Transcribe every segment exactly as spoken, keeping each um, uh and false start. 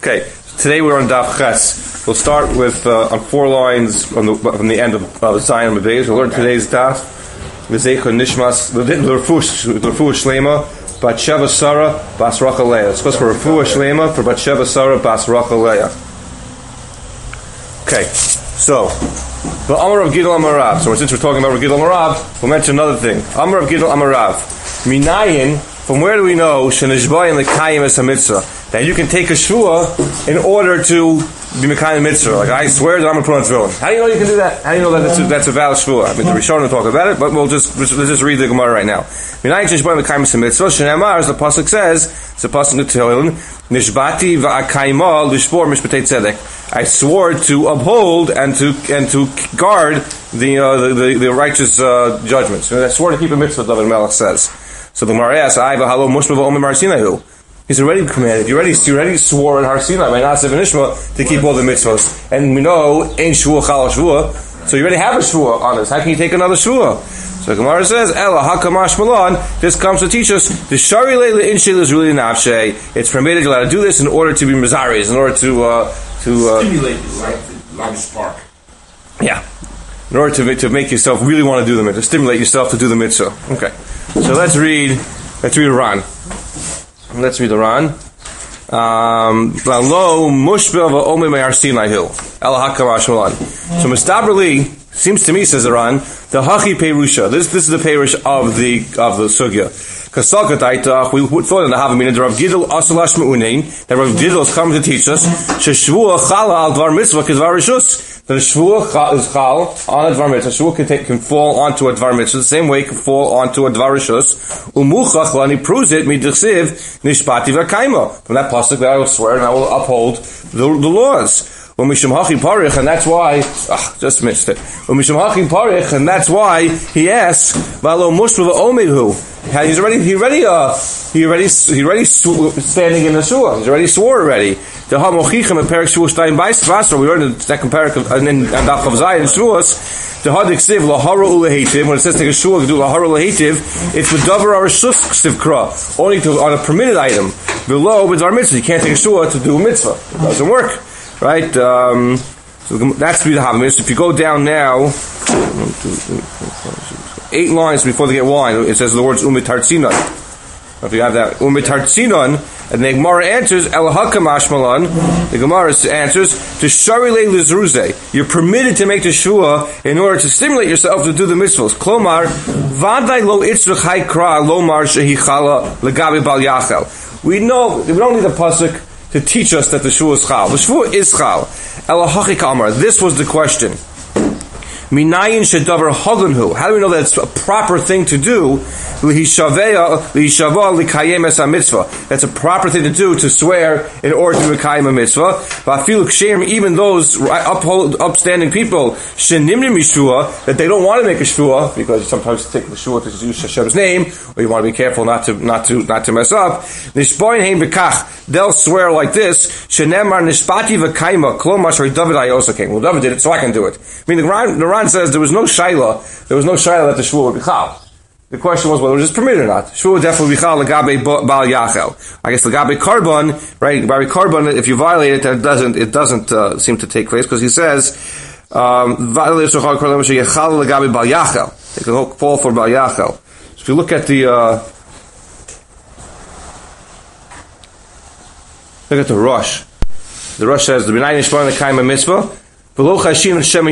Okay, today we're on Daf Ches. We'll start with uh, on four lines on the, from the end of uh, Zion Mabez. We'll learn today's Daf. V'zeicha nishmas l'refuah shlema Batsheva Sarah Bas Rachel Leah. It's supposed for refuah shlema for Batsheva Sarah Bas Rachel Leah. Okay, so the Amar of Gidol Amarav. So since we're talking about Gidol Amarav, we'll mention another thing. Amar of Gidol Amarav. Minayin. From where do we know shenishbayin lekayim es hamitzvah that you can take a shua in order to be mekayim mitzvah? Like I swear that I'm going to put on tefillin. How do you know you can do that? How do you know that that's a, that's a valid shua? I mean, the Rishonim will talk about it, but we'll just let's just read the Gemara right now. Minayin shenishbayin lekayim es hamitzvah. Shenemar, as the pasuk says, it's a pasuk in Tehillim. Nishbati va'akayma lishbor mishpatei tzedek. I swore to uphold and to and to guard the uh, the, the the righteous uh, judgments. I swore to keep a mitzvah. David Melech says. So the Gemara asks, "I v'halo mushma v'omer Har Sinai." He's already commanded. You already, you already swore in Har Sinai by Nasev and Ishma to keep all the mitzvahs. And we know ein shvua chal shvua. So you already have a shvua on us. How can you take another shvua? So the Gemara says, "Ela hakamash malon." This comes to teach us the shari leila inshil is really nafshe. It's permitted. You're allowed to do this in order to be mizaris, in order to uh, to uh, stimulate you, like like a spark. Yeah, in order to to make yourself really want to do the mitzvah, to stimulate yourself to do the mitzvah. Okay. So let's read, let's read Ran. Let's read the Ran. Lo mushbel va'omer me'ar Sinai hill. El hakamash malan. So Mustaberli seems to me, says the Ran, the hachi perusha. This this is the perush of the of the sugya. Kasaka taitach. We thought in the Havamina that Rav Gidol asalash meunein that Rav Gidol is coming to teach us sheshvua chala al dvar mitzvah k'dvar rishus. The shvua is chal on a dvar mitzvah. Shvua can, take, can fall onto a dvar mitzvah the same way it can fall onto a dvar rishus. Umuchach lani proves it midichsiv nishpati v'kaima. From that pasuk that I will swear and I will uphold the, the laws. When Mishum Hachi Parich, and that's why, ah, just missed it. When Mishum Hachi Parich, and that's why he asks, Valo Mushma Omehu. He's already, he already, uh, he already, he already sw- standing in the shua. He's already swore already. The Hamochichem and Perik Shua Stein Basra, we learned in the second parak and then Daf of Zion Shuas, the Hadik Siv Lahara Ulehitiv, when it says take a shua to do Lahara Ulehitiv, it's with Davar Arashus Siv Kra, only to, on a permitted item. Below, with our mitzvah, you can't take a shua to do a mitzvah. It doesn't work. Right, um, so that's the Havamina. If you go down now, eight lines before they get wine, it says the words Umitartzinon. If you have that Umitartzinon, and the Gemara answers El Hakamash Malan. The Gemara answers to Shari Le Lizruze. You're permitted to make the shua in order to stimulate yourself to do the mitzvahs. Klomar Vadai Lo Itzrich Haikra Lomar Shehichala Legabi Bal Yachel. We know we don't need a pasuk to teach us that the shua is chal. The shua is chal. Elahachi kamar. This was the question. Minayin shedavar hagunhu. How do we know that it's a proper thing to do? Lihishaveh lihishava likayem es mitzvah. That's a proper thing to do to swear in order to mekayem a mitzvah. Va'afilu ksheim, even those uphold, upstanding people shenimnim yishua that they don't want to make a shua because you sometimes take the shua to use Hashem's name, or you want to be careful not to not to not to mess up. Nishboin heim bekach. They'll swear like this. Shenemar nishpati v'kayma klomar shari David ayosa came. Well, David did it, so I can do it. I mean, the Ran, the Ran says there was no shaila. There was no shaila that the shua would be chal. The question was whether it was permitted or not. Shua would definitely be chal legabe bal yachel. I guess legabe carbon, right? By carbon, if you violate it, then it doesn't. It doesn't uh, seem to take place because he says violate shachal carbon sheyachal legabe bal yachel. They can fall for bal yachel. So if you look at the uh, look at the Rosh. The Rosh says the b'nai nishbar lekayim mitzvah. We're not afraid, he doesn't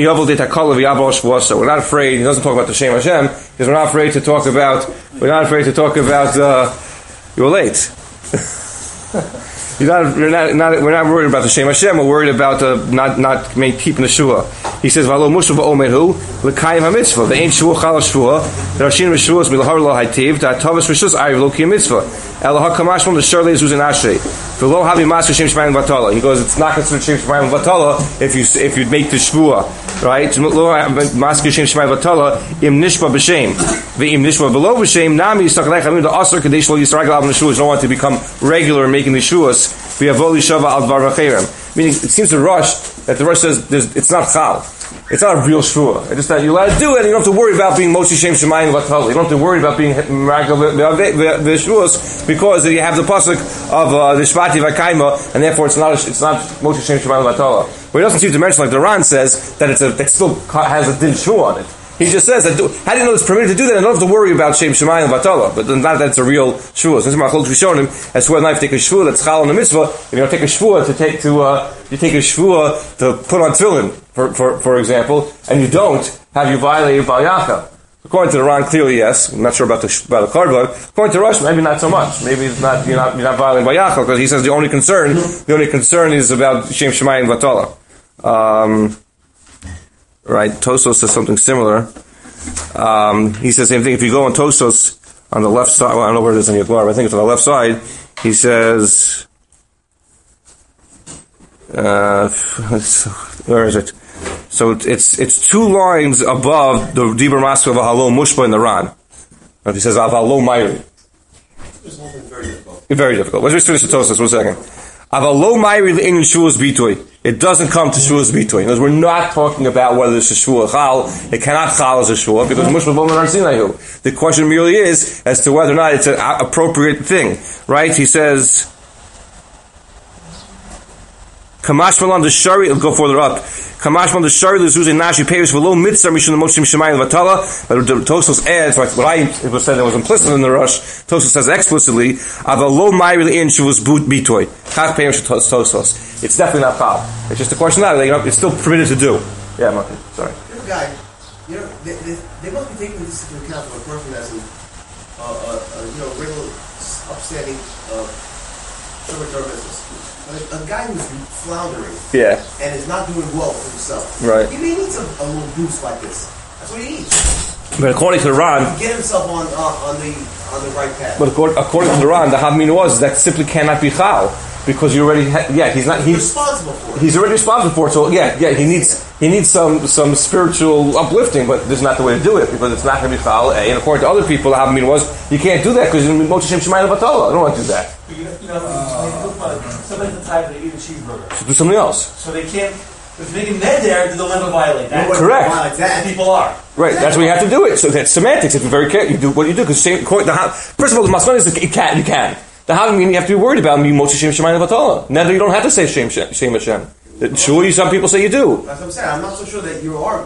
talk about the Shem Hashem, because we're not afraid to talk about, we're not afraid to talk about, uh, you're late. You're not, we're, not, not, we're not worried about the Shem Hashem, we're worried about uh, not not keeping the Shua. He says, Valo Mushav Omehu, L'kayim HaMitzvah, the ain't Shua Chal Shua, the Rashin Rishuas, Milahar Lo Haitiv, the Tavis Rishus, Ariv Lo Ki Mitzvah, El HaKamashmon, the Shirley Zuz and Ashrei. V'lo Havi Mas Shem Shemaim Vatala. He goes, it's not considered Shem Shemaim Vatala if you if you make the Shvua right? Masker Shem Shemai Vatala Im Nishba B'Shem V'Im Nishba Below B'Shem Nami Yistakalecha. I mean the Asr Kadesh Lo Yisrael Al Neshuas don't want to become regular in making the Shuas V'Yavoli Shava Al Dvar V'Cherem. Meaning, it seems to Rush that the Rush says it's not Chal. It's not a real shvua. It's just that you're allowed to do it, and you don't have to worry about being Moshe Shem Shemayim Vatala. You don't have to worry about being Miracle the Shvuas because you have the pasuk of uh, the Shvati Vakaima, and therefore it's not a, it's not Moshe Shem Shemayim Vatala. But he doesn't seem to mention, like the Ran says, that it's a that still has a din shvua on it. He just says that. Do, how do you know it's permitted to do that? And don't have to worry about Shem Shemayim Vatala. But not that it's a real shvua. Since Machol we shown him as to whether or not if you take a shvua that's chal on the mitzvah, if you don't take a shvua to take to uh, you take a shvua to put on tefillin, for for for example, and you don't, have you violated Bal Yacha? According to the Ran, clearly yes. I'm not sure about the about the Karban. According to Rush, maybe not so much. Maybe it's not you're not you're not violating Bal Yacha because he says the only concern the only concern is about Shem Shemayim Vatala. Um, Right, Tosos says something similar. Um, he says the same thing. If you go on Tosos on the left side, well, I don't know where it is in your Gemara, but I think it's on the left side. He says, uh, where is it? So it's it's two lines above the Dibur Maska of Halom Mushba in the Ran. He says Avalo Mayri. Very difficult. Very difficult. Let's just finish the Tosos one second. Avalo Mayri in Shuas Bitoy. It doesn't come to Shuas Bitoy. Because we're not talking about whether it's a Shua Chal. It cannot Chal as a Shua because Mushba Bom and Arsinayu. The question merely is as to whether or not it's an appropriate thing. Right? He says, Kamash Malam the Shari, it'll go further up. Kamash Malam the Shari, the Zuzay Nashi Peiris, Velo Mitzah, Mishun the Moshim Shemayim Vatala. But Tosos adds, what I, it was said that was implicit in the Rush, Tosos says explicitly, Avalo Mayri in Shuvas Bitoy. Chach Peiris Tosos. It's definitely not Chal. It's just a question of that. You know, it's still permitted to do. Yeah, Martin, sorry. This guy, you know, they, they, they must be taking this into account for a person that's a, uh, uh, uh, you know, regular, upstanding, uh, short-term business. A, a guy who's floundering, yeah, and is not doing well for himself, right? He may need some, a little boost like this. That's what he needs. But according to the Ran, to get himself on uh, on the on the right path. But according, according to the Ran, the Havmin was that simply cannot be Chal because you already, ha- yeah, he's not he's responsible for it. He's already responsible for it. So yeah, yeah, he needs he needs some some spiritual uplifting, but this is not the way to do it because it's not going to be Chal. And according to other people, the Havmin was you can't do that because you Moshe Shem Shemayim Vatala. I don't want to do that. You know, you know uh, somebody's the type they eat a cheeseburger. So do something else. So they can't. If they make Ned there, they'll never violate that. Correct. Violate that. People are. Right, that's what you have to do it. So that's semantics. If you're very careful, you do what you do. Because first of all, the masman is you can. You can. The having meaning you have to be worried about me Moshe Shem Shemayim Vatala. Neither you don't have to say Shem Shem Hashem. Surely some people say you do. That's what I'm saying. I'm not so sure that you are.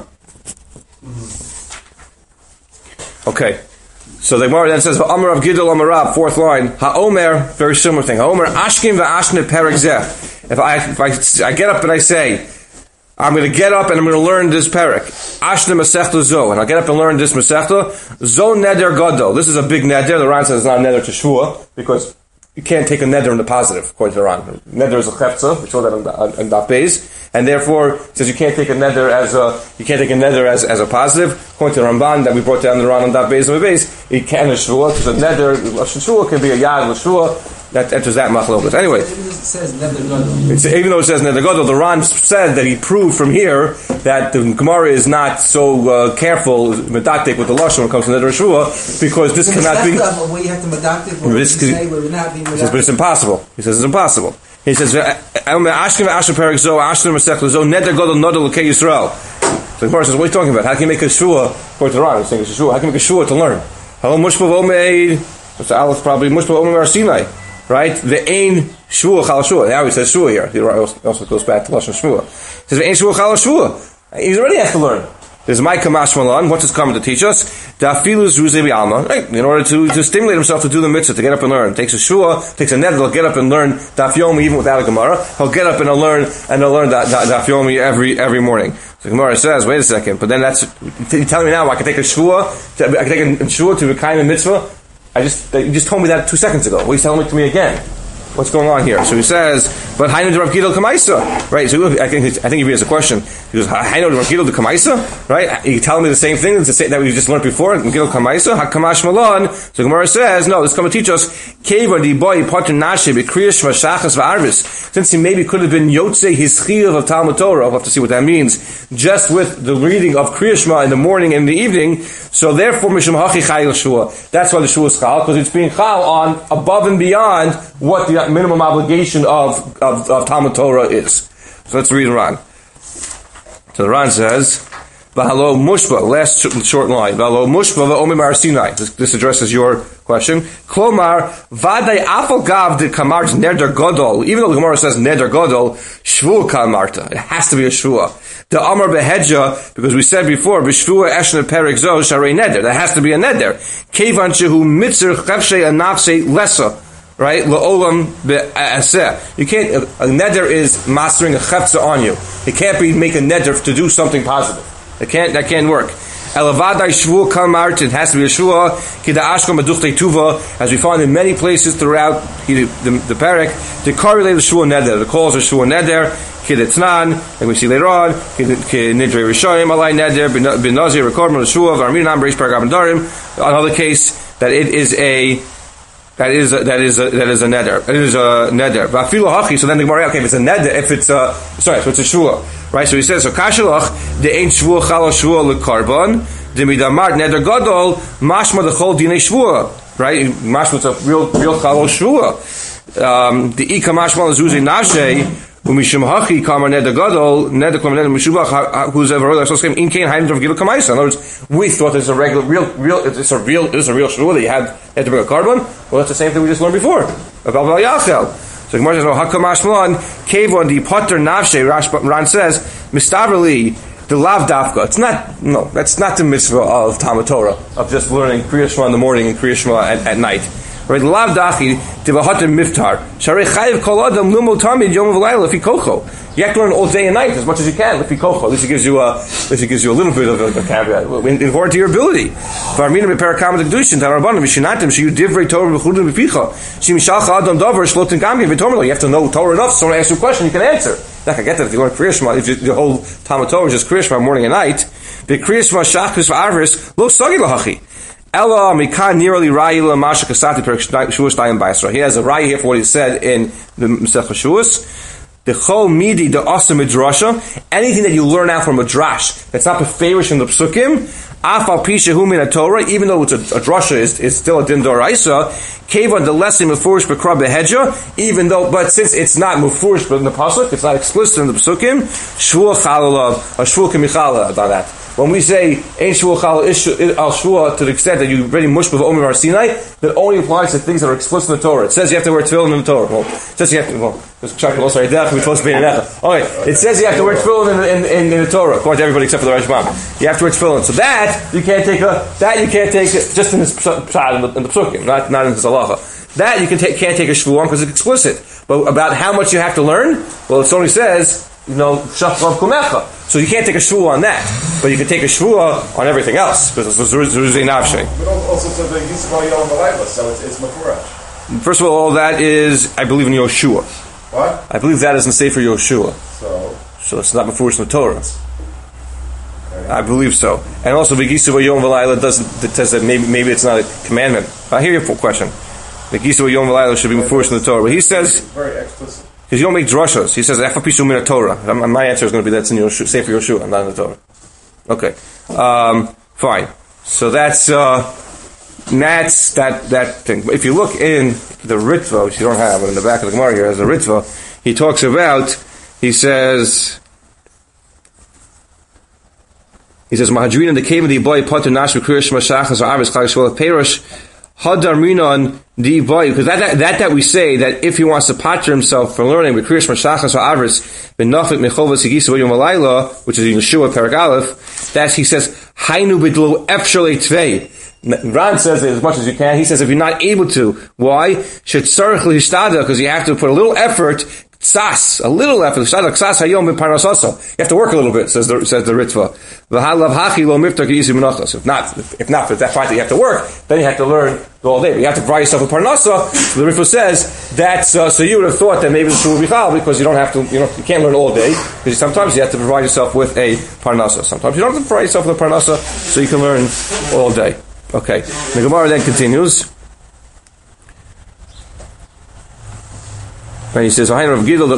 Mm-hmm. Okay. So the Gemara then says, "Amar of Gidol Amarab," fourth line. Ha'omer, very similar thing. Ha'omer Ashkim va'ashne perek zeh. If I if I I get up and I say, I'm going to get up and I'm going to learn this perek. Ashne Masechta Zo, and I'll get up and learn this Masechta. Zo neder gadol. This is a big neder. The Ran says it's not a neder to shua because you can't take a neder in the positive, according to the Ran. Neder is a chefza. We saw that on, on, on Daf Beis, and therefore it says you can't take a neder as a you can't take a neder as, as a positive. According to the Ramban that we brought down the Ran on Daf Beis and Beis, it can a shua because a neder shua can be a yad with shua. That enters that machlokes. Anyway, it says neder gadol. It's, even though it says neder gadol, the Ran said that he proved from here that the Gemara is not so uh, careful, medactic with the lashon when it comes to neder shua, because this so cannot be. Where you have to medactic, or this you say we're not being medactic. But it's impossible. He says it's impossible. He says, "Ashkim Asher Perik Zo, Ashkim Masechta Zo, neder gadol nodel l'kei Yisrael." So the Gemara says, "What are you talking about? How can you make a shua?" According to the Ran, he's saying it's a shua. How can you make a shua to learn? Hello, Mushpav Omeid. What's the Aleph? Probably Mushpav Omeid Arsinai. Right? The ain shua chal shua. Now he says shua here. He also goes back to lashon shua. He says the ain shua chal shua. He's already has to learn. There's my kamash malan. What's his coming to teach us? Da'afilus ruzei bi'alma. Right? In order to, to stimulate himself to do the mitzvah, to get up and learn. Takes a shua, takes a neder. He'll get up and learn daf yomi even without a gemara. He'll get up and he'll learn and he'll learn daf yomi every every morning. So the Gemara says, wait a second, but then that's you're telling me now I can take a shua, I can take a shua to a kind of mitzvah. I just, you just told me that two seconds ago. What are you telling me to me again? what's going on here? So he says, but Hainu de Rav Gidol Kamaisa, right? So I think I think if he has a question, he goes, Hainu de Rav Gidol de Kamaisa, right? You tell me the same thing that we just learned before, Gidol Kamaisa, Hakamash Malon. So Gemara says, no, this is going to teach us, Keva di boy Potter Nashe B'Kriyas V'Shachas V'Arvis. Since he maybe could have been Yotzei his chiyuv of Talmud Torah, I'll have to see what that means, just with the reading of Kriya Shema in the morning and in the evening. So therefore, Mishum Hachi Chayil Shua. That's why the Shua is Chal, because it's being Chal on above and beyond what the minimum obligation of, of, of Talmud Torah is. So let's read Ran. So the Ran says, V'halo Mushba, last short line. V'halo Mushba v'omi Mar Sinai. This, this addresses your question. Klomar, Vadai Afal Gav de Kamart Neder Godol. Even though the Gemara says Neder Godol, Shvua Kamarta. It has to be a Shvua. The Amar Behedja, because we said before, B'Shvua Eshne Perik Zo Sharei Neder. That has to be a Neder. Kevan Shehu Mitzir Chefshei Anafsei Lesa. Right? La'olam be'aseh. You can't, a, a Neder is mastering a chefza on you. It can't be make a Neder to do something positive. It can't, that can't work. Elavadai shvua kamart, it has to be a shvua. Kida ashkom aduchtei tuva, as we find in many places throughout the, the, the parak, the korrelate the shvua neder. The calls are shvua neder, kida tznan, and we see later on, kida nidrei rishayim, alai neder, bin nazir, rekorban, the shvua, varminam, reish paragam darim. Another case, that it is a, that is a, that is a, that is a neder. It is a neder. Vafilu hachi, so then the Gemara, okay, if it's a neder, if it's a, sorry, so it's a shvua. Right, so he says, so kashalach, the ain't shvua chala shvua lekarbon, the midamart neder gadol, mashma the chol dinei shvua. Right, mashma it's a real, real chala shvua. Um, the ika mashma l'zuzei nashe, umishum hachi kamar neder gadol, neder kamar neder mishubach, who's ever heard of in kain haim of gila kamaisa. In other words, we thought it's a regular, real, real, it's a real, it's a real shvua that you had, had to bring a carbon. Well, that's the same thing we just learned before about Bal Yachel. So Gemara says, "Oh, Hakamash Malon, Kevon di Potter Navshe." Ran says, "Mistavrli the lav dafka." It's not, no, that's not the mitzvah of Talmud Torah of just learning Kriya Shema in the morning and Kriya Shema at, at night. Right? The lav dachi tivahater miftar. Sharei chayiv kol adam lumo tamid yom v'layla lefi kocho. You have to learn all day and night as much as you can. Lefi kocho. At least it gives you a, at least it gives you a little bit of a, a caveat in, in according to your ability. Varmina beparakam kedushin tarabbanim mishinatim sheyu divrei Torah b'chudim b'picha shemishalcha adam davar shlotin gamim v'tomelo. You have to know Torah enough. So someone asks you a question, you can answer. Now, I get that if you learn Kriya Shema, if you, the whole Talmud Torah is just Kriya Shema morning and night, the Kriya Shema shachris v'arvis lo sagi lahachi. Ella mikan nearly ra'ila masha kasati per shuas dayim ba'asra. He has a raya here for what he said in the Masech Shuas. The chol midi the asa midrasha. Anything that you learn out from a drash that's not beferish in the psukim. Afal pisha hu min Torah. Even though it's a, a drasha, is is still a din doraisa. Kevan the lesson mufurish b'kra behedja. Even though, but since it's not mufurish but in the pasuk, it's not explicit in the psukim. Shvua chalalav, a shvua kemichala on that. When we say ein shvua chala al shvua to the extent that you already mushba v'omer Har Sinai, that only applies to things that are explicit in the Torah. It says you have to wear tefillin in the Torah. Well, it says you have to. Well, there's Chuck also right there. We're supposed to be in that. Okay, it says you have to wear tefillin in, in, in, in the Torah, according to everybody except for the Rashbam. You have to wear tefillin. So that you can't take a that you can't take it just in the pshat in the, in the psukim, not not in the halacha. That you can take, can't take a shvuah because it's explicit. But about how much you have to learn, well, it only says, you know, shachrav kumecha. So you can't take a shvuah on that, but you can take a shvuah on everything else because it's zuruzei nafshe. But also to the Yisrael Yom V'Layla, so it's, it's mafurash. First of all, all that is, I believe in Yoshua. What? I believe that is in Sefer Yoshua. So, so it's not mafurish in the Torah. Okay. I believe so. And also, V'Yisrael Yom V'Layla doesn't, it says that maybe maybe it's not a commandment. I hear your question. The Yisrael Yom V'Layla should be mafurish in the Torah. But he says, very explicit. Because you don't make drashos. He says, Efapishu min Torah. My answer is going to be that's in your Sefer Yoshua, not in the Torah. Okay. Um, fine. So that's, uh, that's that, that thing. But if you look in the Ritva, which you don't have, but in the back of the Gemara here has a Ritva, he talks about, he says, he says, Mahadrin and the cave of the boy, Potter Nash, Kriyash, Mashachas, Arvis, Klagashwal, Perish, Hadar Minon di boy, because that, that that that we say that if he wants to pater himself for learning with Kriyash Mashachas or Avris ben Nafik Mechovas Sigisa V'Yom Alayla, which is in Yeshua Perek Aleph, that's he says Hainu Bidlo Efshalei Tvei. Ran says it as much as you can. He says if you're not able to, why? Shetzarich Lihishtada, because you have to put a little effort Ksas, a little effort. Ksas hayom b'parnasoso. You have to work a little bit, says the says the Ritva. V'halav hachi lo miftar k'isi menachos. If not, if not, for that fact that you have to work, then you have to learn the whole day. But you have to provide yourself a parnasa. So the Ritva says that's uh, so you would have thought that maybe the shul will be chal because you don't have to, you know, you can't learn all day because sometimes you have to provide yourself with a parnasa. Sometimes you don't have to provide yourself with a parnasa, so you can learn all day. Okay. The Gemara then continues. And he says, Amar Rav Gidol,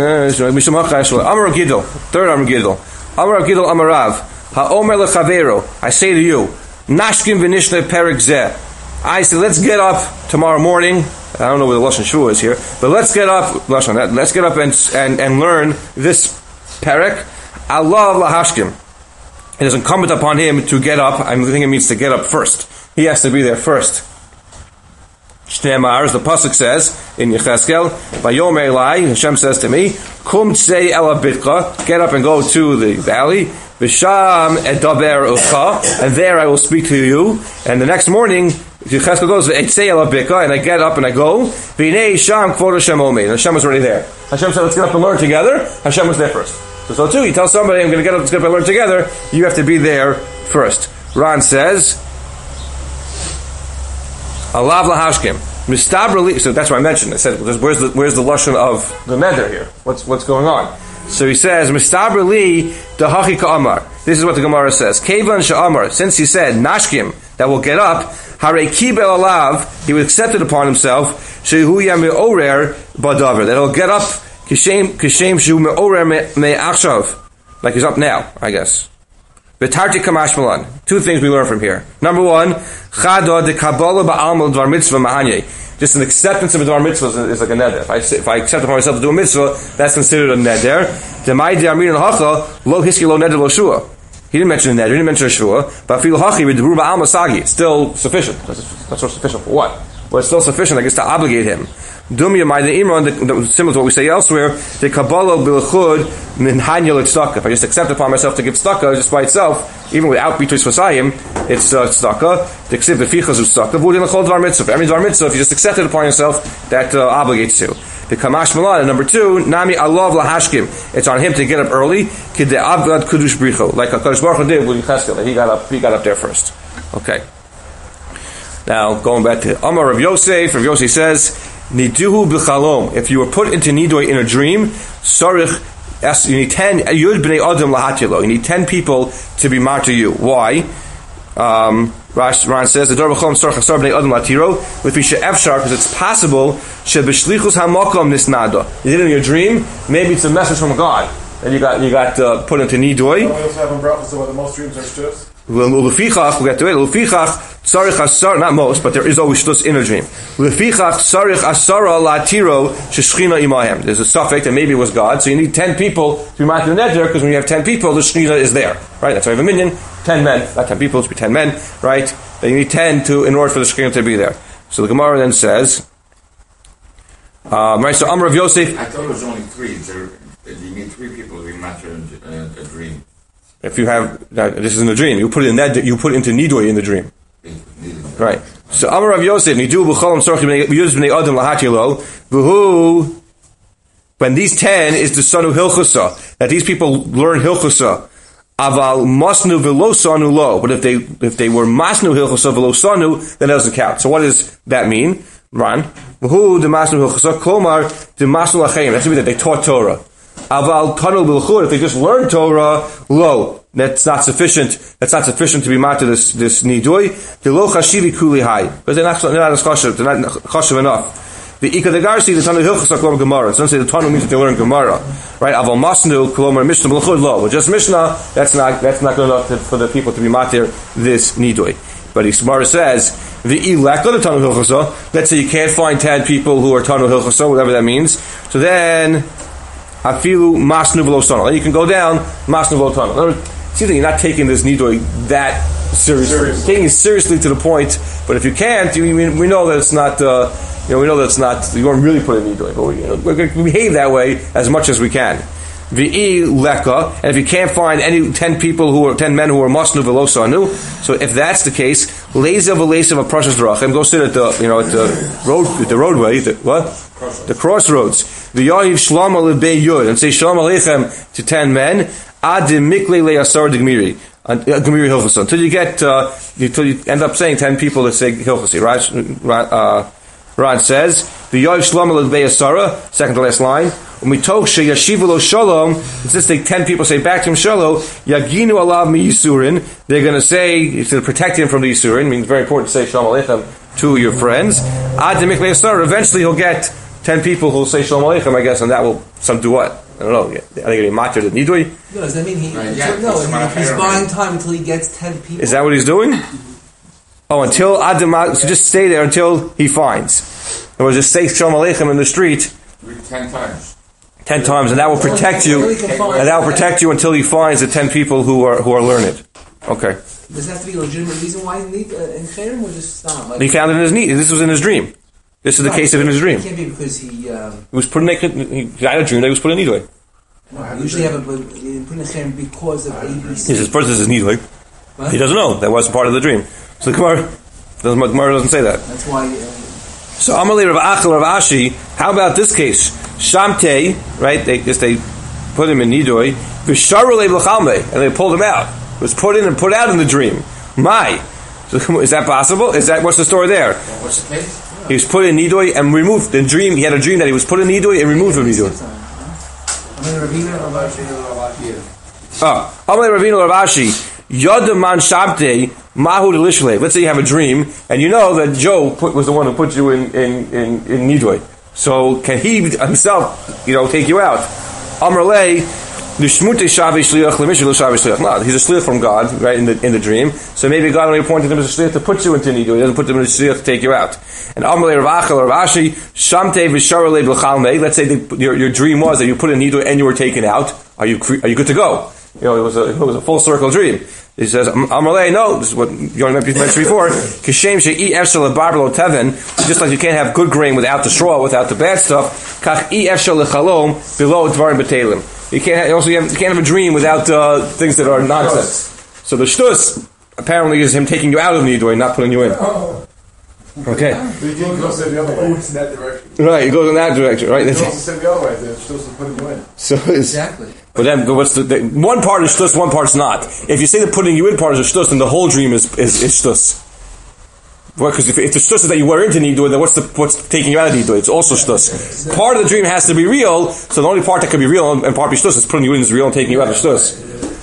third Amar Gidol, Amar Rav Gidol, Amar Rav, Ha'omer lechavero, I say to you, Nashkim v'nishne perek zeh. I say, let's get up tomorrow morning. I don't know where the Lashon Shua is here, but let's get up, Lashon, let's get up and and, and learn this perek. Allah lahashkim. It is incumbent upon him to get up. I think it means to get up first. He has to be there first. Shneimar, as the pasuk says in Yecheskel, Vayomer Elai, Hashem says to me, Kum tzei ela bitka, get up and go to the valley, V'sham edaber ucha, and there I will speak to you. And the next morning, Yecheskel goes, V'etzei ela bitka, and I get up and I go, V'nei sham kvod Hashem omeid, and Hashem was already there. Hashem said, let's get up and learn together. Hashem was there first. So, so too, you tell somebody, I'm going to get up, let's get up and learn together, you have to be there first. Ran says, Alav lahashkim. Mistabrali. So that's what I mentioned. I said, where's the where's the lashon of the neder here? What's what's going on? So he says, Mistabrali dahachi ka'amar. This is what the Gemara says. Kevan sha'amar. Since he said nashkim, that will get up. Hare kibel alav. He would accept it upon himself. Shehu yameorer badaver. That he'll get up. Kishem kishem shu meorer me achshav. Like he's up now, I guess. V'tarti kamash malan. Two things we learn from here. Number one, chada de kabbalah ba'alma dvar mitzvah mahanye. Just an acceptance of a dvar mitzvah is like a neder. If I if I accept upon myself to do a mitzvah, that's considered a neder. Demai de amin hacha lo hiski lo neder lo shua. He didn't mention a neder. He didn't mention a shua. But fil hachi v'debru ba'alma sagi. It's still sufficient. That's, that's not sufficient for what? Well, it's still sufficient, I guess, to obligate him. Dumya my the imran, similar to what we say elsewhere, the kabbalah bilchud min hanya l'tzedakah. If I just accept upon myself to give tzedakah just by itself, even without bitui svasayim, it's uh, tzedakah. The ksiv befichas u tzedakah. V'udin l'chol dvar mitzvah. Every dvar mitzvah, if you just accept it upon yourself, that uh, obligates you. The kamash malan. And number two, nami alav lahashkim. It's on him to get up early. Kidde avgad kudush bricho, like Hakadosh Baruch Hu did with Yecheskel. He got up. He got up there first. Okay. Now going back to Amar Rav Yosef. Rav Yosef says, Niduhu b'chalom. If you were put into nidoy in a dream, sarich, you need ten yud b'nei adam lahatilo. You need ten people to be martyr you. Why? Um, Rash Ran says the dor b'chalom sarich asar b'nei adam latiro with fisha efshar because it's possible shebeshlichus hamakom nisnado. You did it in your dream. Maybe it's a message from God, and you got you got uh, put into nidoy. So the most dreams are shtus. We'll get to it. Lufichach tzarich asar, not most, but there is always shtus in a dream. Lufichach tzarich asara latiro sheshchina imahem. There's a suffix that maybe it was God, so you need ten people to be matir the neder, because when you have ten people, the shechina is there, right? That's why you have a minion, ten men, not ten people, it should be ten men, right? Then you need ten to in order for the shechina to be there. So the Gemara then says, um, right? So Amar of Yosef. I thought it was only three. There, you need three people to be matir in a, a dream. If you have, this is in a dream, you put it in that, you put it into nidoy in the dream. Right. So Amar Rav Yosef, nidu b'cholam sorchi b'yuz b'nei adam lahatilo, v'hu, when these ten is the son of Hilchasa, that these people learn Hilchasa, aval masnu v'lo sanu lo, but if they, if they were masnu Hilchasa v'lo sanu, then that doesn't count. So what does that mean? Ran. V'hu, the masnu Hilchasa, kolmar, the masnu lachayim, that's to be that they taught Torah. Aval kanu b'lchud, if they just learn Torah, lo, that's not sufficient. That's not sufficient to be matir this this nidoy. The lo chashivi kuli hay, because they're not they're not as chashiv, they're not chashiv enough. The ika the garsi the tanu hilchos kolom gemara. Some say the tanu means that they learn gemara, right? Aval masnu kolom mishnah b'lchud lo. Well, just mishnah, that's not that's not good enough to, for the people to be matir this nidoy. But the Gemara says the ilek the tanu hilchos. Let's say you can't find ten people who are tanu hilchos, whatever that means. So then. Afilu masnu v'lo sanu. You can go down masnu v'lo sanu. In other words, it seems that you're not taking this nidoy that seriously. seriously. Taking it seriously to the point, but if you can't, you, we know that it's not. Uh, you know, we know that it's not. You won't really put a nidoy, but we, you know, we're going to behave that way as much as we can. V'i leka, and if you can't find any ten people who are ten men who are masnu v'lo sanu, so if that's the case, leza v'leza of precious drachim, go sit at the you know at the road at the roadway, the, what crossroads. the crossroads. V'yahiv shlom alebei yud, and say shalom aleichem to ten men. Ad mikle le'asar d'gmiri, gmiri hilchos, until you get uh, until you end up saying ten people that say hilchosi. Right? Uh, Rod says the Yav Shlomo L'Bei Asara, second to last line. When we talk she Yashiva Lo Shalom, since they ten people say back to him Shalom, Yaginu Alav Mi Yisurin. They're going to say to protect him from the Yisurin. It means very important to say Shalom Aleichem to your friends. Ad Mikle Asara. Eventually he'll get ten people who will say Shalom Aleichem, I guess, and that will some do what? I don't know. I think he'll be matter the nidui. No, does that mean he? Right, yeah, no, he's he's buying time until he gets ten people. Is that what he's doing? Oh, until Adam, so just stay there until he finds. And we'll just say Shalom Aleichem in the street ten times. Ten times, and that will protect you. And that will protect you until he finds the ten people who are who are learned. Okay. Does that have to be a legitimate reason why he need uh, in Cherem, or just stop? Like, he found it in his need. This was in his dream. This is the right, case of in his dream. It can't be because he. Um, he was put in a, he had a dream that he was put in Nidui. No, usually have a put in Cherem because of A B C. He says, "First, this is Nidui." He doesn't know that wasn't part of the dream. So the Gemara doesn't, the Gemara doesn't say that. That's why. Uh, So Amalei Rav Achel Rav Ashi, how about this case? Shamtei, right? They just they put him in Nidoi, Visharulei B'Chalmei, and they pulled him out. It was put in and put out in the dream. My, so, is that possible? Is that what's the story there? What's the case? He was put in Nidoi and removed. The dream, he had a dream that he was put in Nidoi and removed from Nidoi. Ah, Amalei Ravina Rav Ashi, Yoda Man Shamtei. Mahu Delishle. Let's say you have a dream, and you know that Joe put, was the one who put you in in in, in Nidoi. So can he himself, you know, take you out? Amrlei Nishmute Shavi Shliach Lemishul Shavi Shliach. No, he's a shliach from God, right? In the in the dream. So maybe God only appointed him as a shliach to put you into Nidoi. He doesn't put him in a shliach to take you out. And Amrlei Rav Achel Rav Ashi Shamtei V'Sharolei B'Chalmei. Let's say the, your your dream was that you put in Nidoi and you were taken out. Are you are you good to go? You know, it was a it was a full circle dream. He says, Amalei, no, this is what Yoni mentioned before. Kishem she'i efshel lebarber teven, just like you can't have good grain without the straw, without the bad stuff. Kach i efshel lechalom below dvarim betelim. You can't have, also you, have, you can't have a dream without uh, things that are nonsense. So the shtus apparently is him taking you out of Nidoi, not putting you in. Okay. You can go the other way. It's in that direction. Right, it goes in that direction, right? You can also say the other way. They're supposed to put you in. So it's, exactly. But then, what's the, the one part is shtus, one part's not. If you say the putting you in part is a shtus, then the whole dream is is, is shtus. Well, because if, if the shtus is that you were into Nidui, then what's the what's taking you out of Nidui? It's also shtus. Part of the dream has to be real, so the only part that can be real and part be shtus is putting you in is real and taking you out of shtus.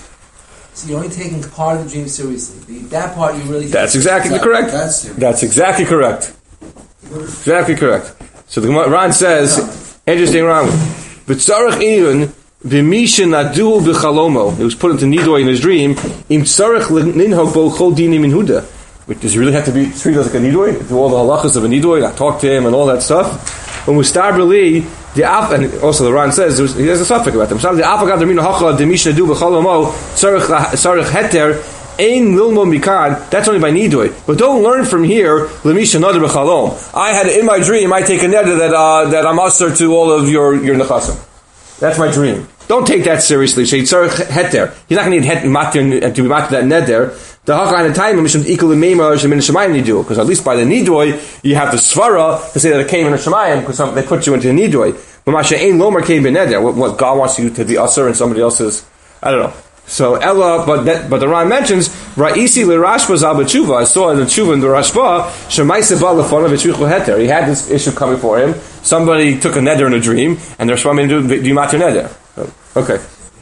So you're only taking part of the dream seriously. The, that part you really. That's exactly that, correct. That's, that's exactly correct. Exactly correct. So the Ran says, interesting Ran. B'tzarech iyun v'mishin nadu b'chalomo. It was put into Nidoi in his dream. Im tzarech ninhog bo chol dinim in Huda. Does he really have to be treated like a Nidoi? Do all the halachas of a Nidoi, I talk to him and all that stuff. When Mustabili, the af, and also the Ran says he has a suffix about them. The afagav dermina hacha demishin nadu b'chalomo tzarech tzarech heter. Ein lilmo mikan. That's only by Nidoi. But don't learn from here. Lemisha nader b'chalom. I had in my dream. I take a neder that uh, that I'm usher to all of your your nechasim. That's my dream. Don't take that seriously. Sheitzarech heter. He's not going to need het matir and to be matir that neder. The haka and the time mishum equal meima shemin shemayim nidu. Because at least by the Nidoi you have the svara to say that it came in a shemayim because they put you into the Nidoi. But masha ein lomer came in neder. What, what God wants you to be usher and somebody else's. I don't know. So Ella, but that, but the Ran mentions Ra'isi l'Rashba zal b'tshuva. I saw in the tshuva in the Rashba shemaisa ba lefonav v'tzrichu heter. He had this issue coming for him. Somebody took a neder in a dream, and the Rashba made him do matir neder. Okay.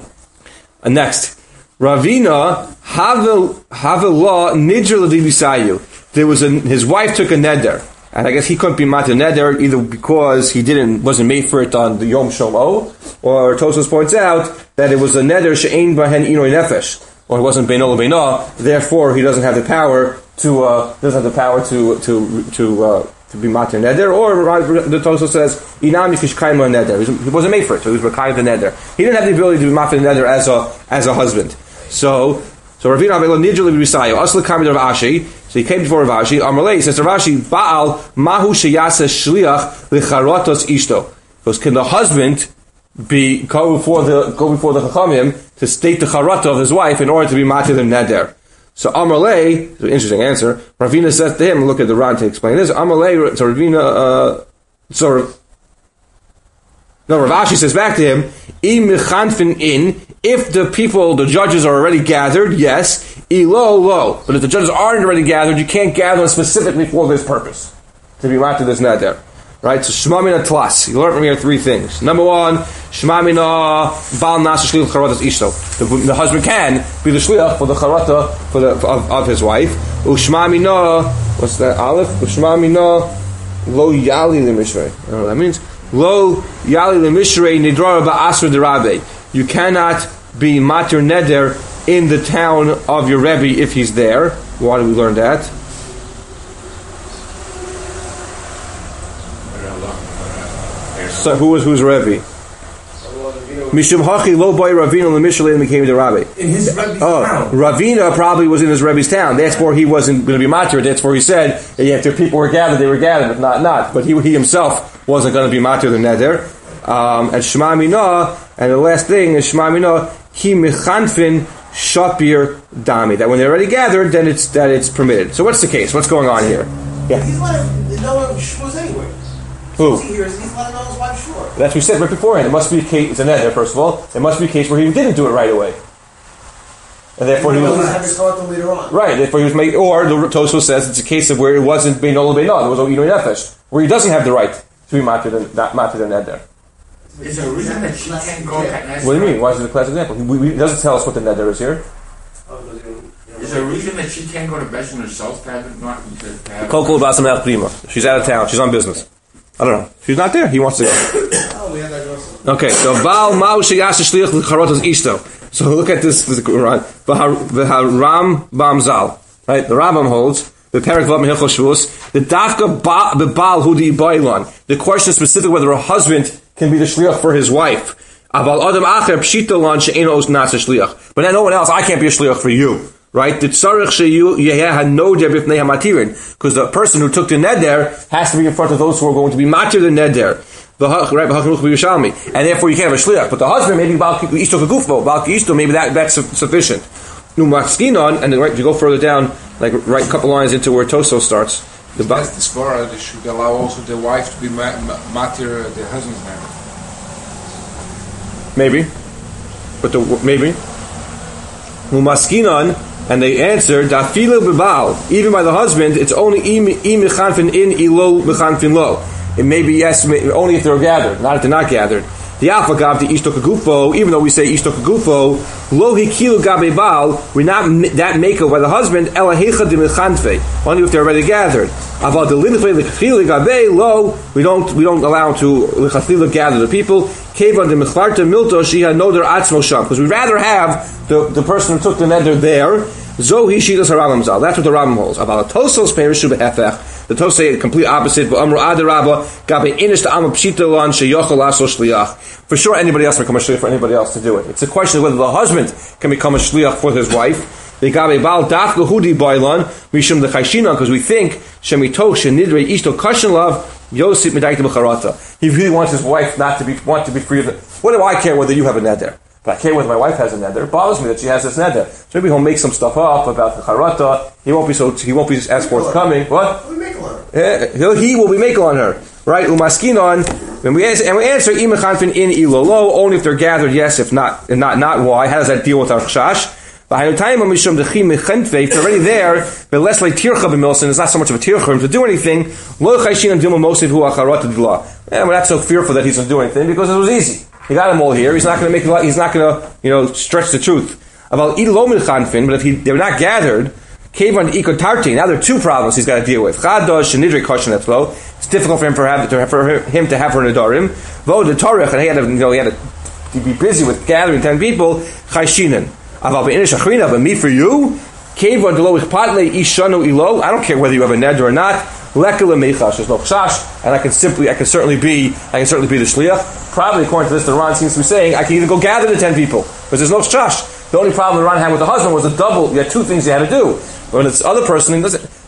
And next, Ravina havel havel law nidr l'divisayu. There was a his wife took a neder, and I guess he couldn't be matir neder either because he didn't wasn't made for it on the Yom Shomo, or Tosfos points out that it was a neder she'ein bahen inoi nefesh, or it wasn't beino lebeina. Therefore, he doesn't have the power to uh, doesn't have the power to to to uh, to be matir neder. Or the Tosfos says inam yikish kaima neder. He wasn't made for it, so he was makayim the neder. He didn't have the ability to be matir neder as a as a husband. So so Ravina avelo nidjul b'risayu asla kamid Rav Ashi. So he came before Rav Ashi. Amalei says Rav Ashi Baal mahu sheyasa shliach lecharotos ishto. Because can the husband be go before the go before the Chachamim to state the charata of his wife in order to be matir the neder. So Amalei, an interesting answer. Ravina says to him, look at the Ran to explain this. Amalei, so Ravina, uh, so no, Rav Ashi says back to him, Im mechanfin in, if the people, the judges are already gathered, yes, ilo lo. But if the judges aren't already gathered, you can't gather them specifically for this purpose, to be matir this neder. Right, so Shema Mina Tlas. You learn from here three things. Number one, Shema Mina Bal Nasa Shliach Charatas Ishto. The husband can be the shliach for the charata for the of, of his wife. Ushma Mina, what's that? Aleph. Ushma Mina Lo Yali Lemishrei. I don't know what that means. Lo Yali Lemishrei Nidra Ba'asr Derabe. You cannot be matir neder in the town of your rebbe if he's there. Why do we learn that? So who was who's Rebbe? Mishum Hachi Lo Boy Ravina Lemishaleim became the Rabbi. In his Rebbe's oh, town. Ravina probably was in his Rebbe's town. That's where he wasn't going to be matir. That's where he said, yeah, if the people were gathered, they were gathered, but not not. But he he himself wasn't going to be matir the neder. Um, and Shema Mina, and the last thing is Shema Mina Ki Mechanfin Shapir Dami. That when they're already gathered, then it's that it's permitted. So what's the case? What's going on here? Yeah. He's letting no one shmuz anyway. Who? He hears, he's letting know his wife sure. That's what we said right beforehand. It must be a case, it's a neder, first of all. It must be a case where he didn't do it right away. And therefore he was... have his thought later on. Right, therefore he was made... Or, the Tosfos says, it's a case of where it wasn't bein olam bein non, it was Inu Nefesh, where he doesn't have the right to be matir than not matir than neder. Is there a reason that she can't go to What do you mean? Why is it a class example? He, we, he doesn't tell us what the neder is here. Is there a reason that she can't go to Beshin herself to have it not... To have Kokol Basam El Prima. She's out of town, she's on business. I don't know. She's not there. He wants to go. Oh, we have that also. Okay, so Baal Mao Sheyas Shliach L'Charotas Ishto. So look at this. The Ram Bamzal. Right, the Rambam holds the Perek Vav Mehilchos Shavuos. The Dafka Baal Hudi Bailan. The question is specific whether a husband can be the shliach for his wife. Aval Adam Acher Pshita Lan She'eno Os Nasa Shliach. But then no one else. I can't be a shliach for you. Right? The tzarich sheyu yeheh hanoder b'fnei hamatirin, because the person who took the neder has to be in front of those who are going to be matir the neder. And therefore you can't have a shliach. But the husband, maybe bal ishto kagufo, bal ishto, maybe that that's sufficient. Numaskinon, and right, you go further down, like right a couple lines into where Toso starts. The ba- That's the svara. They should allow also the wife to be ma- ma- matir uh, the husband's neder. Maybe, but the maybe Numaskinon. And they answered, "Dafilu b'bal." Even by the husband, it's only im mechanfin in ilo mechanfin lo. It may be yes, may, only if they're gathered, not if they're not gathered. The alfagav the ishto kagufo. Even though we say ishto kagufo, lo hikilu gabe bal. We're not that makeover by the husband. Ela hecha de mechanfe. Only if they're already gathered. About the linchve lechile gabe lo. We don't we don't allow to lechile gather the people. Kevan de mechvarta milto shiha noder atzmo sham. Because we'd rather have the, the person who took the neder there. Zohi shidas harabam zal. That's what the Rambam holds. About a tosos perishu behefech. The Tos say the complete opposite. But amru adarabba gabe inish to amma pshita lan sheyochel aso shliach. For sure, anybody else can become a shliach for anybody else to do it. It's a question of whether the husband can become a shliach for his wife. They gabe bal dafka hudi bailan mishum the chayshinan, because we think shemitoch shenidrei ishto kashin lav yosip medayit b'charata. He really wants his wife not to be want to be free of it. What do I care whether you have a neder? But I care whether my wife has a neder. It bothers me that she has this neder. So maybe he'll make some stuff up about the charata. He won't be so. He won't be as forthcoming. What? We make on her. Yeah, he'll, he will be making on her. Right? Umaskinon. And we answer, and we answer imechanfin in ilolo only if they're gathered. Yes, if not, if not, not why. How does that deal with our chash? If they're already there, but less like tircha b'milson, it's not so much of a tircha to do anything. Lo chayshin dilma mosiv hu acharata d'la. And we're not so fearful that he's going to do anything because it was easy. He got them all here. He's not going to make. A he's not going to, you know, stretch the truth. About idlo milchanfin, but if he, they're not gathered, kevan ikotarti. Now there are two problems he's got to deal with. Chadosh and nidrei koshin etzlo. It's difficult for him for, have, to, for him to have her nedarim. Vo the torich, and he had to, you know, he had to, to be busy with gathering ten people. Chayshinan. Aval be'inish achrina, but me for you. Kevan delo ichpatle ishanu ilo. I don't care whether you have a neder or not. Lekele mechash. There's no chash, and I can simply, I can certainly be, I can certainly be the shliach. Probably, according to this, the Ran seems to be saying, I can even go gather the ten people, because there's no chash. The only problem the Ran had with the husband was the double. You had two things you had to do. When it's other person, he doesn't.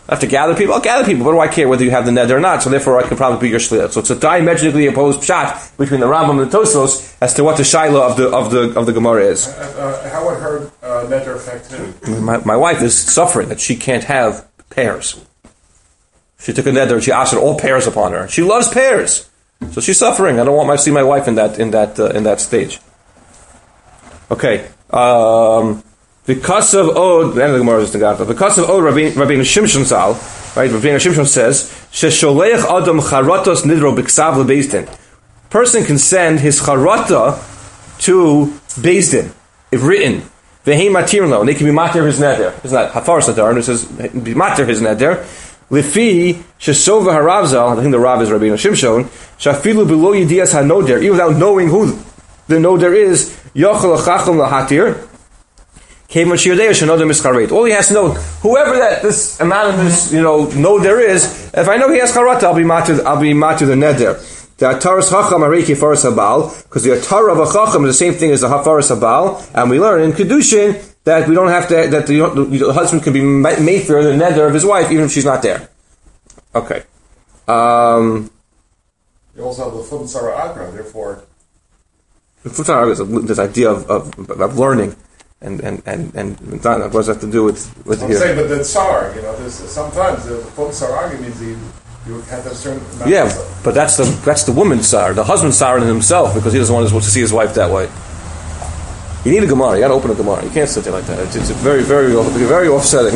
I have to gather people. I'll gather people. What do I care whether you have the neder or not? So therefore, I can probably be your shliach. So it's a diametrically opposed pshat between the Rambam and the Tosfos as to what the shaila of the of the of the Gemara is. Uh, uh, how would her uh, neder affect him? My, my wife is suffering that she can't have pears. She took a neder and she asked all pears upon her. She loves pears, so she's suffering. I don't want to see my wife in that in that uh, in that stage. Okay. Um, Because of Od, the end of the Gemara is the Gata. Because of Od, Rabbi Shimshon Zal, right? Rabbi Shimshon says, "Shesholeich Adam charatos nidro b'ksav lebeis din." Person can send his charata to Beis Din, if written. V'hei matir lo, and they can be matir his neder. It's not hafar sadar, and it says be matir his neder. Lefi shesova harav Zal, I think the Rav is Rabbi Shimshon. Shafilu below yidias hanoder, even without knowing who the noder is, yochel chacham lahatir. All he has to know, whoever that this anonymous, you know, know there is, if I know he has charata, I'll be matir, I'll be matir the neder. The ataras chacham arei faras habal, because the atar of a chacham is the same thing as the hafaras habal, and we learn in kedushin that we don't have to, that the, the husband can be made for the neder of his wife even if she's not there. Okay. Um, You also have the Fum Sarah Agra, therefore. The Fum Sarah Agra is this idea of, of, of learning. And and and and what does that have to do with with I'm here? saying, but the tsar, you know, there's, sometimes the full tsar means you you have to have a certain amount Yeah, of but that's the that's the woman's tsar. The husband's tsar in himself because he doesn't want to see his wife that way. You need a Gemara. You got to open a Gemara. You can't sit there like that. It's, it's very very very offsetting.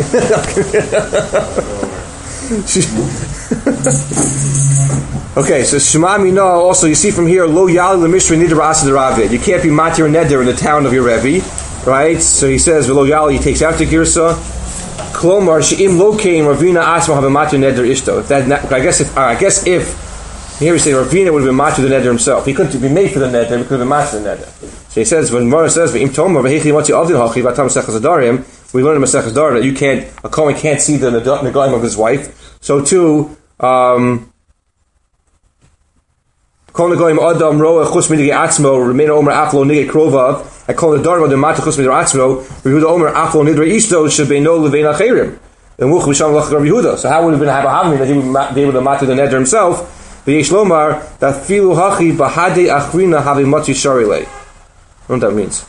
Okay, so Shema Mina. Also, you see from here, Lo Yali Lemishra Nidra Asa Deravid. You can't be Matir Neder in the town of your Rebbe. Right, so he says, "V'lo yali," he takes out the girsa. Klomar she'im lo kein Ravina asma have a matir neder ishto. If that, I guess if I guess if here we say Ravina would have been matir the neder himself. He couldn't be made for the neder. He could have been matir the neder. So he says when Mara says, "V'im tomer v'hechi matzi avdin hachi v'atam sechas adarim." We learn in Masechas Adarim that you can't a kohen can't see the negaim of his wife. So too. Um, Kol negoim adam roa chus midige atzmo remain omer aflo nige krovav. I call the dharma the matachus midra atzmo. Yehuda omer aflo nidra ishto should be no levein acherim. And wuch v'sham lach Yehuda. So how would it have been have a havmin that he would be able to matter the neder himself? V'yesh lomar that filu hachi bahade achrina having matzi sharilei. I don't know what that means.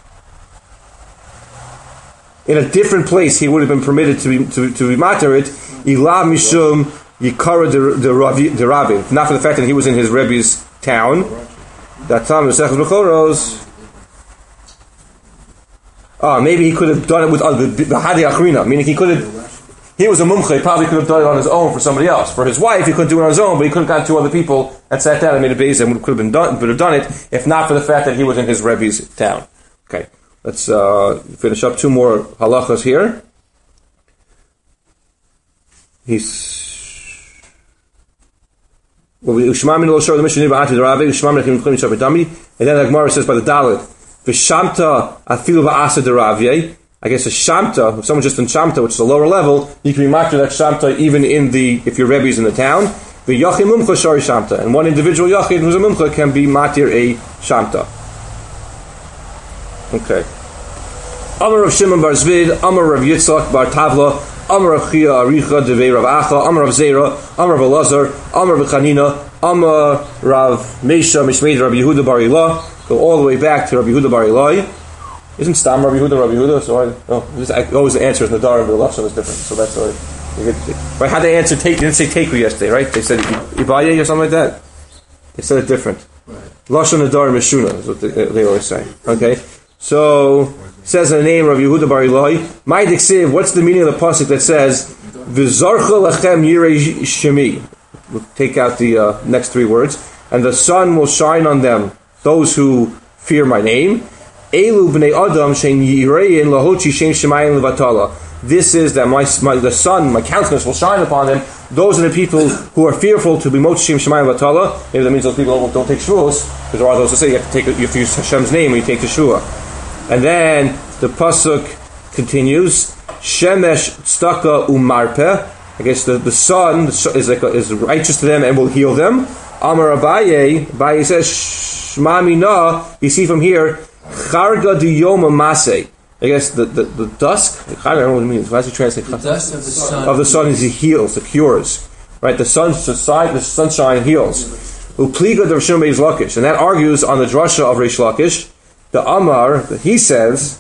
In a different place, he would have been permitted to be to, to be matter it. Ilah mishum yikara the the the rabbi. Not for the fact that he was in his rebbe's town. That time the Sechus Bechoros. Ah, maybe he could have done it with uh, the, the Hadi Achrina, meaning he could have, he was a mumcha, he probably could have done it on his own for somebody else. For his wife, he couldn't do it on his own, but he could have got two other people and sat down and made a base and could have been done, would have done it, if not for the fact that he was in his Rebbe's town. Okay, let's uh, finish up two more halachas here. He's, well, Ushmamin will show the mission of the Rabbi, Ushmamin can claim Shabbatami, and then the Gemara says by the Dalit, V'shamta afilu v'asa deravye. I guess a shamta, if someone's just in shamta, which is a lower level, you can be master that shamta even in the, if your rebbe's in the town. V'yachim mumcha shari shamta. And one individual yachid who's a mumcha can be matir a shamta. Okay. Amar Rav Shimon bar Zvid, Amar Rav Yitzchak bar Tavla, Amar Rav Chia Aricha devei Rav Acha, Amar Rav Zera, Amar Rav Elazar, Amar Rav Chanina, Amar Rav Meisha Mishmeid Rav Yehuda bar Ilah. Go all the way back to Rabbi Yehuda bar Ilai. Isn't Stam Rabbi Yehuda Rabbi Yehuda? So I, oh, this, I always the answer is Nadar, but the lashon is different. So that's why. You get, right? How they answer take? They didn't say Teku yesterday, right? They said Ibaye or something like that. They said it different. Right. Lashon Nadar Meshuna is what they, they always say. Okay, so it says in the name of Rabbi Yehuda bar Ilai. My diksiv. What's the meaning of the pasuk that says V'zarcha lachem yirei shemi? We'll take out the uh, next three words, and the sun will shine on them. Those who fear my name. Elu b'nei adam shein yirein lahochi shein shemayim levatala. This is that my, my the sun, my countenance will shine upon them. Those are the people who are fearful to be mochim shemayim levatala. Maybe that means those people don't, don't take shuos, because there are those who say you have to take you have to use Hashem's name when you take the shua. And then the pasuk continues. Shemesh tzedakah umarpeh. I guess the, the sun is like a, is righteous to them and will heal them. Amar Abaye, Abaye says, Shma Mina, you see from here, Charga di Yoma Maseh. I guess the, the, the dusk, I don't know what it means. Why does he translate? The dust of the sun. Of the sun is he heals, the cures. Right? The sun's the side, the sunshine heals. Upliga the Rishon Beis Lakish. And that argues on the drasha of Reish Lakish. The Amar, he says,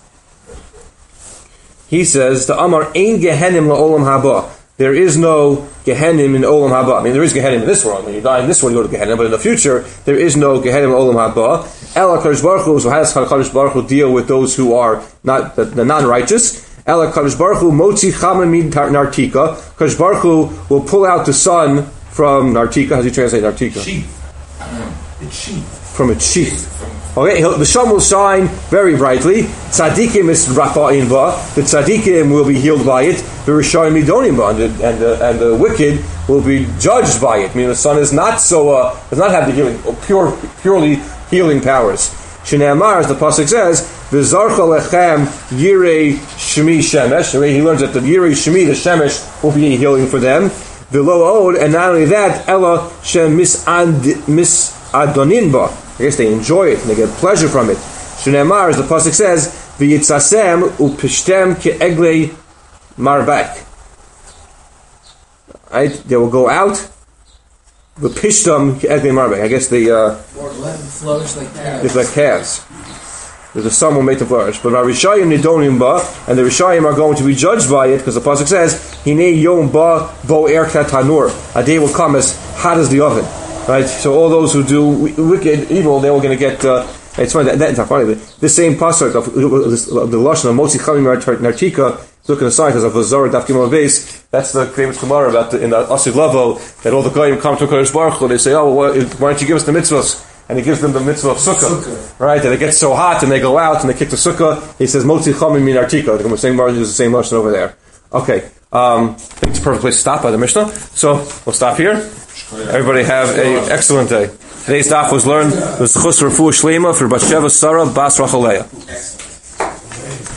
he says, the Amar Ein Gehenim La'olam Haba. There is no Gehenim in Olam Haba. I mean, there is Gehenim in this world. When you die in this world, you go to Gehenim. But in the future, there is no Gehenim in Olam Haba. Ela Kadosh Baruch Hu, so how does Kadosh Baruch Hu deal with those who are not the, the non-righteous? Ela Kadosh Baruch Hu Motzi Chama Min Nartika. Kadosh Baruch Hu will pull out the sun from Nartika. How do you translate Nartika? Sheath. It's sheath. From its sheath. Okay, he'll, the sun will shine very brightly. Tzadikim is rafa'in ba. The tzadikim will be healed by it. The rishayim midonim ba, and the and the and the wicked will be judged by it. I mean, the sun is not so uh, does not have the healing, pure, purely healing powers. Shnei Amar, as the pasuk says, v'zarcha lechem yirei shemi shemesh. He learns that the yirei shemi, the shemesh, will be healing for them. V'lo od, and not only that, ella shem misadonin ba. I guess they enjoy it and they get pleasure from it. Shneimar, as the pasuk says, v'yitzasem upishtem ke'eglei marbek. Right? They will go out. V'pishtem ke'eglei marbek. I guess they uh, flourish like calves. like calves. The sun will make them flourish. But Rishayim nidonim ba, and the Rishayim are going to be judged by it because the pasuk says, Hinei yom ba bo erkat hanur. A day will come as hot as the oven. Right, so all those who do wicked, evil, they're all going to get. Uh, it's funny that, that's not funny. The same pasuk of, of the lashon of Motzi Chamim Nartika. Look at the side because of Azor Daf Gimel Beis. That's the famous Gemara about the, in the Asig Lavo that all the goyim come to Kadosh Baruch Hu. They say, "Oh, well, why don't you give us the mitzvahs?" And he gives them the mitzvah of sukkah, sukkah. Right? And it gets so hot, and they go out and they kick the sukkah. He says, "Motzi Chamim Nartika." The same Gemara is the same lashon over there. Okay, um, I think it's a perfect place to stop by the Mishnah. So we'll stop here. Everybody have an excellent day. Today's daf was learned. The Chus Refuah Shleima for Batsheva Sarah Bas Rachaleah.